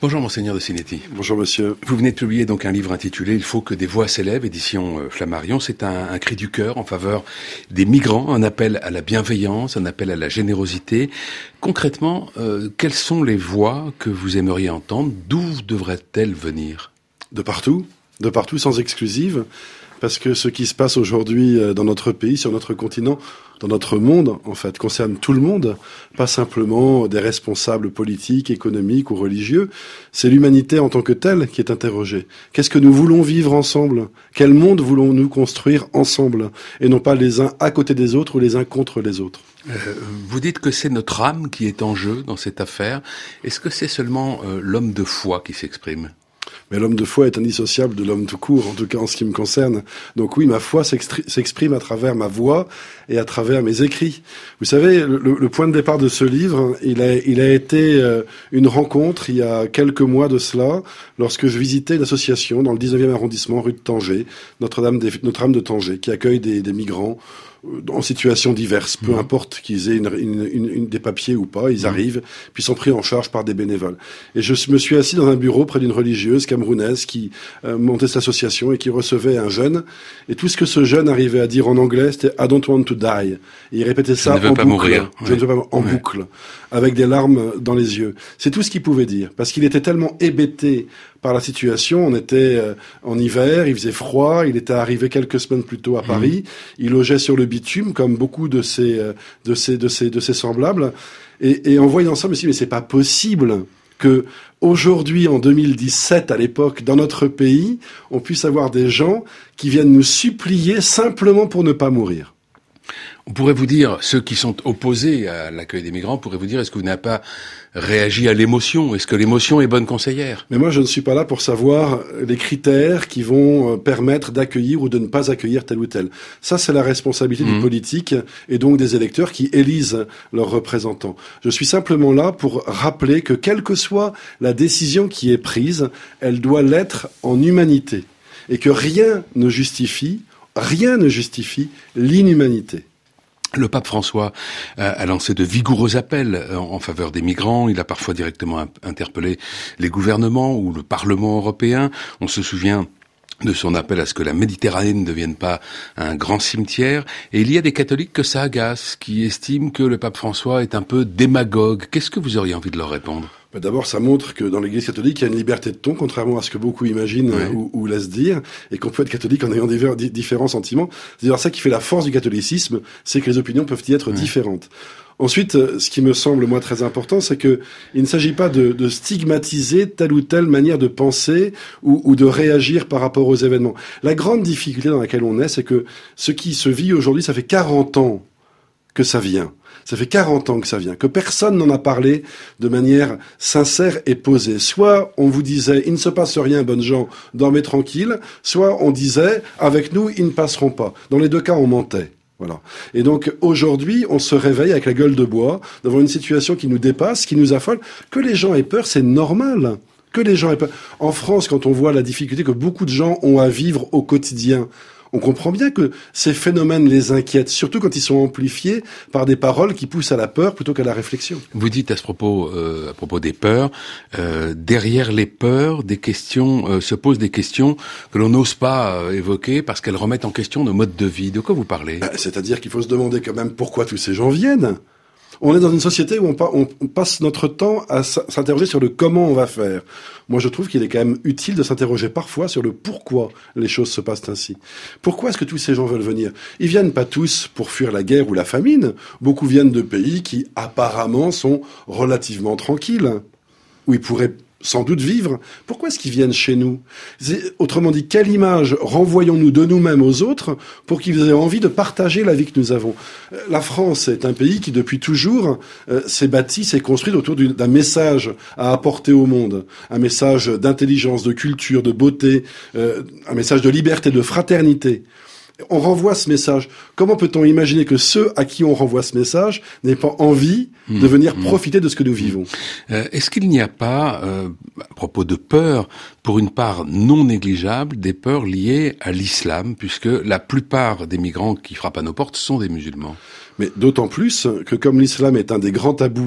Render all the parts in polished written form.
Bonjour Monseigneur de Sinetti. Bonjour monsieur. Vous venez de publier donc un livre intitulé « Il faut que des voix s'élèvent », édition Flammarion. C'est un cri du cœur en faveur des migrants, un appel à la bienveillance, un appel à la générosité. Concrètement, quelles sont les voix que vous aimeriez entendre? D'où devraient-elles venir? De partout sans exclusive. Parce que ce qui se passe aujourd'hui dans notre pays, sur notre continent, dans notre monde, en fait, concerne tout le monde, pas simplement des responsables politiques, économiques ou religieux. C'est l'humanité en tant que telle qui est interrogée. Qu'est-ce que nous voulons vivre ensemble? Quel monde voulons-nous construire ensemble? Et non pas les uns à côté des autres ou les uns contre les autres. Vous dites que c'est notre âme qui est en jeu dans cette affaire. Est-ce que c'est seulement l'homme de foi qui s'exprime? Mais l'homme de foi est indissociable de l'homme tout court, en tout cas en ce qui me concerne. Donc oui, ma foi s'exprime à travers ma voix et à travers mes écrits. Vous savez, le point de départ de ce livre, il a été une rencontre il y a quelques mois de cela, lorsque je visitais une association dans le 19e arrondissement, rue de Tanger, Notre-Dame de Tanger, qui accueille des migrants en situations diverses, peu importe qu'ils aient des papiers ou pas, ils arrivent, puis sont pris en charge par des bénévoles. Et je me suis assis dans un bureau près d'une religieuse camerounaise qui montait cette association et qui recevait un jeune. Et tout ce que ce jeune arrivait à dire en anglais, c'était « I don't want to die ». Et il répétait ça en boucle. Je ne veux pas mourir. En boucle, avec des larmes dans les yeux. C'est tout ce qu'il pouvait dire, parce qu'il était tellement hébété par la situation. On était en hiver, il faisait froid, il était arrivé quelques semaines plus tôt à Paris, il logeait sur le bitume comme beaucoup de ses semblables, et en voyant ça, je me suis dit, mais c'est pas possible que aujourd'hui, en 2017, à l'époque, dans notre pays, on puisse avoir des gens qui viennent nous supplier simplement pour ne pas mourir. On pourrait vous dire, ceux qui sont opposés à l'accueil des migrants, pourraient vous dire, est-ce que vous n'avez pas réagi à l'émotion? Est-ce que l'émotion est bonne conseillère? Mais moi, je ne suis pas là pour savoir les critères qui vont permettre d'accueillir ou de ne pas accueillir tel ou tel. Ça, c'est la responsabilité du politique et donc des électeurs qui élisent leurs représentants. Je suis simplement là pour rappeler que quelle que soit la décision qui est prise, elle doit l'être en humanité. Et que rien ne justifie l'inhumanité. Le pape François a lancé de vigoureux appels en faveur des migrants. Il a parfois directement interpellé les gouvernements ou le Parlement européen. On se souvient de son appel à ce que la Méditerranée ne devienne pas un grand cimetière. Et il y a des catholiques que ça agace, qui estiment que le pape François est un peu démagogue. Qu'est-ce que vous auriez envie de leur répondre? D'abord, ça montre que dans l'Église catholique, il y a une liberté de ton, contrairement à ce que beaucoup imaginent ou laissent dire, et qu'on peut être catholique en ayant différents sentiments. C'est d'ailleurs ça qui fait la force du catholicisme, c'est que les opinions peuvent y être différentes. Ensuite, ce qui me semble, moi, très important, c'est que il ne s'agit pas de stigmatiser telle ou telle manière de penser ou de réagir par rapport aux événements. La grande difficulté dans laquelle on est, c'est que ce qui se vit aujourd'hui, ça fait 40 ans que ça vient. Ça fait 40 ans que ça vient, que personne n'en a parlé de manière sincère et posée. Soit on vous disait « il ne se passe rien, bonnes gens, dormez tranquille », soit on disait « avec nous, ils ne passeront pas ». Dans les deux cas, on mentait. Voilà. Et donc aujourd'hui, on se réveille avec la gueule de bois devant une situation qui nous dépasse, qui nous affole. Que les gens aient peur, c'est normal. Que les gens aient peur. En France, quand on voit la difficulté que beaucoup de gens ont à vivre au quotidien, on comprend bien que ces phénomènes les inquiètent, surtout quand ils sont amplifiés par des paroles qui poussent à la peur plutôt qu'à la réflexion. Vous dites à propos des peurs, derrière les peurs, des questions se posent des questions que l'on n'ose pas évoquer parce qu'elles remettent en question nos modes de vie. De quoi vous parlez? C'est-à-dire qu'il faut se demander quand même pourquoi tous ces gens viennent. On est dans une société où on passe notre temps à s'interroger sur le comment on va faire. Moi, je trouve qu'il est quand même utile de s'interroger parfois sur le pourquoi les choses se passent ainsi. Pourquoi est-ce que tous ces gens veulent venir? Ils viennent pas tous pour fuir la guerre ou la famine. Beaucoup viennent de pays qui, apparemment, sont relativement tranquilles, où ils pourraient sans doute vivre. Pourquoi est-ce qu'ils viennent chez nous? Autrement dit, quelle image renvoyons-nous de nous-mêmes aux autres pour qu'ils aient envie de partager la vie que nous avons? La France est un pays qui, depuis toujours, s'est bâti, s'est construit autour d'un message à apporter au monde. Un message d'intelligence, de culture, de beauté, un message de liberté, de fraternité. On renvoie ce message. Comment peut-on imaginer que ceux à qui on renvoie ce message n'aient pas envie de venir profiter de ce que nous vivons? Est-ce qu'il n'y a pas, à propos de peur, pour une part non négligeable, des peurs liées à l'islam, puisque la plupart des migrants qui frappent à nos portes sont des musulmans? Mais d'autant plus que comme l'islam est un des grands tabous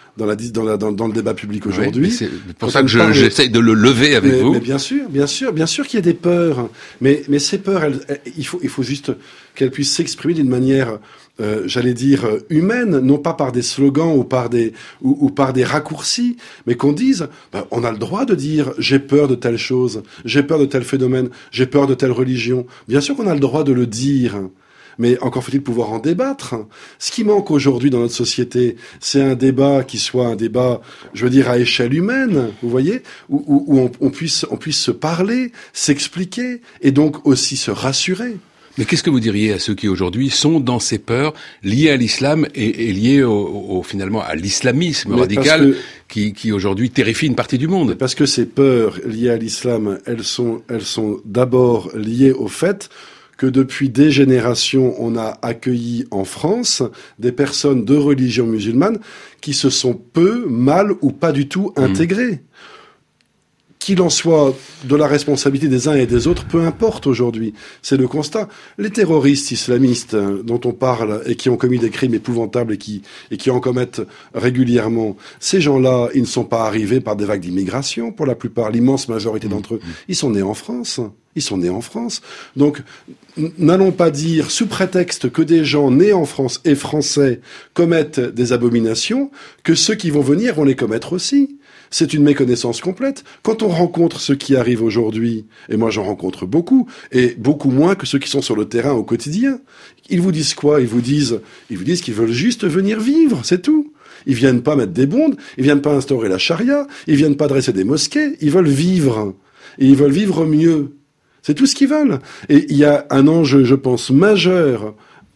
dans le débat public aujourd'hui. Oui, c'est pour ça que j'essaye de le lever avec vous. Mais bien sûr qu'il y a des peurs. Mais ces peurs, il faut juste qu'elles puissent s'exprimer d'une manière, j'allais dire, humaine, non pas par des slogans ou par des raccourcis, mais qu'on dise, on a le droit de dire, j'ai peur de telle chose, j'ai peur de tel phénomène, j'ai peur de telle religion. Bien sûr qu'on a le droit de le dire. Mais encore faut-il pouvoir en débattre. Ce qui manque aujourd'hui dans notre société, c'est un débat qui soit un débat, je veux dire, à échelle humaine, vous voyez, où on puisse se parler, s'expliquer, et donc aussi se rassurer. Mais qu'est-ce que vous diriez à ceux qui aujourd'hui sont dans ces peurs liées à l'islam et liées finalement à l'islamisme radical qui aujourd'hui terrifie une partie du monde? Parce que ces peurs liées à l'islam, elles sont d'abord liées au fait que depuis des générations, on a accueilli en France des personnes de religion musulmane qui se sont peu, mal ou pas du tout intégrées. Qu'il en soit de la responsabilité des uns et des autres, peu importe aujourd'hui. C'est le constat. Les terroristes islamistes dont on parle et qui ont commis des crimes épouvantables et qui en commettent régulièrement, ces gens-là, ils ne sont pas arrivés par des vagues d'immigration, pour la plupart, l'immense majorité d'entre eux. Ils sont nés en France. Donc, n'allons pas dire, sous prétexte que des gens nés en France et français commettent des abominations, que ceux qui vont venir vont les commettre aussi. C'est une méconnaissance complète. Quand on rencontre ceux qui arrivent aujourd'hui, et moi j'en rencontre beaucoup, et beaucoup moins que ceux qui sont sur le terrain au quotidien, ils vous disent quoi ? Ils vous disent qu'ils veulent juste venir vivre, c'est tout. Ils viennent pas mettre des bombes, ils viennent pas instaurer la charia, ils viennent pas dresser des mosquées, ils veulent vivre. Et ils veulent vivre mieux. C'est tout ce qu'ils veulent. Et il y a un enjeu, je pense, majeur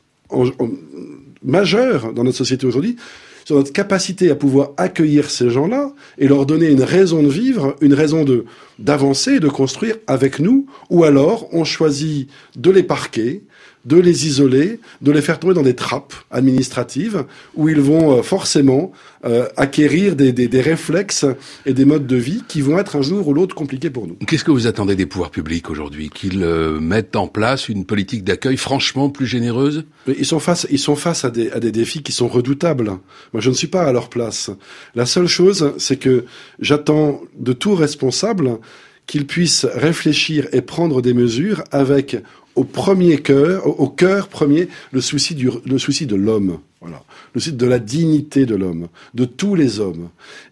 dans notre société aujourd'hui, sur notre capacité à pouvoir accueillir ces gens-là et leur donner une raison de vivre, une raison d'avancer et de construire avec nous, ou alors on choisit de les parquer, de les isoler, de les faire tomber dans des trappes administratives où ils vont forcément acquérir des réflexes et des modes de vie qui vont être un jour ou l'autre compliqués pour nous. Qu'est-ce que vous attendez des pouvoirs publics aujourd'hui ? Qu'ils mettent en place une politique d'accueil franchement plus généreuse ? Ils sont face à des défis qui sont redoutables. Moi, je ne suis pas à leur place. La seule chose, c'est que j'attends de tout responsable qu'ils puissent réfléchir et prendre des mesures avec au cœur premier, le souci de l'homme. Voilà. Le souci de la dignité de l'homme, de tous les hommes.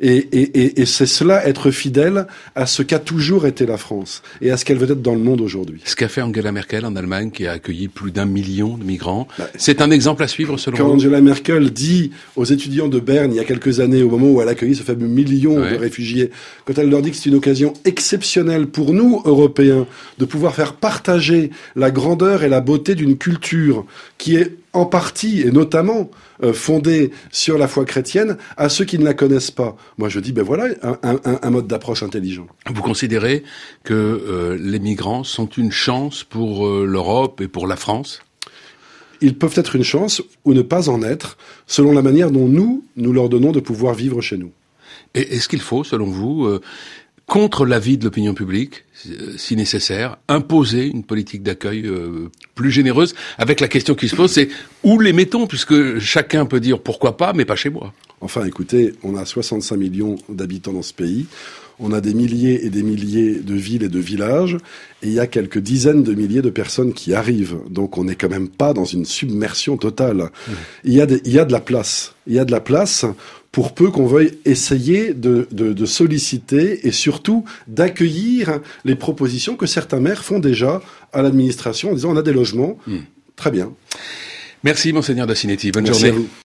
Et c'est cela, être fidèle à ce qu'a toujours été la France et à ce qu'elle veut être dans le monde aujourd'hui. Ce qu'a fait Angela Merkel en Allemagne, qui a accueilli plus d'1 million de migrants, c'est un exemple à suivre selon vous ? Quand Angela Merkel dit aux étudiants de Berne, il y a quelques années, au moment où elle accueillit ce fameux million de réfugiés, quand elle leur dit que c'est une occasion exceptionnelle pour nous, Européens, de pouvoir faire partager la grandeur et la beauté d'une culture qui est en partie, et notamment, fondée sur la foi chrétienne, à ceux qui ne la connaissent pas. Moi, je dis, voilà un mode d'approche intelligent. Vous considérez que les migrants sont une chance pour l'Europe et pour la France ? Ils peuvent être une chance ou ne pas en être, selon la manière dont nous leur donnons de pouvoir vivre chez nous. Et est-ce qu'il faut, selon vous, contre l'avis de l'opinion publique, si nécessaire, imposer une politique d'accueil plus généreuse, avec la question qui se pose, c'est où les mettons, puisque chacun peut dire pourquoi pas, mais pas chez moi. Enfin, écoutez, on a 65 millions d'habitants dans ce pays, on a des milliers et des milliers de villes et de villages, et il y a quelques dizaines de milliers de personnes qui arrivent. Donc on n'est quand même pas dans une submersion totale. Il y a de la place. Il y a de la place pour peu qu'on veuille essayer de solliciter et surtout d'accueillir les propositions que certains maires font déjà à l'administration en disant on a des logements. Très bien. Merci Monseigneur Dacinetti. Bonne Merci journée. À vous.